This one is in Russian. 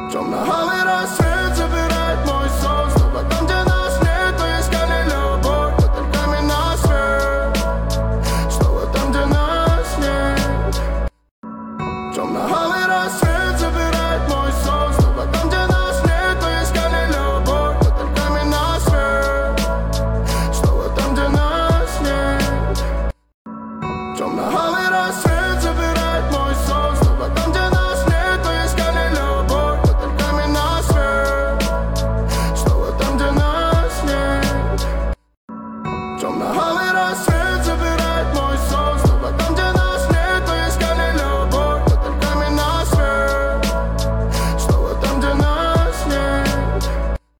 Темно-алый рассвет забирает мой сон. Снова там, где нас нет, мы искали любовь, но только на свет. Снова там, где нас нет. Темно-алый рассвет забирает мой сон. Снова там, где нас нет, мы искали любовь, но только на свет. Снова там, где нас нет. Темно-алый рассвет забирает мой сон. Снова там, где нас нет, мы искали любовь, но только на свет. Снова там, где нас нет. Темно-алый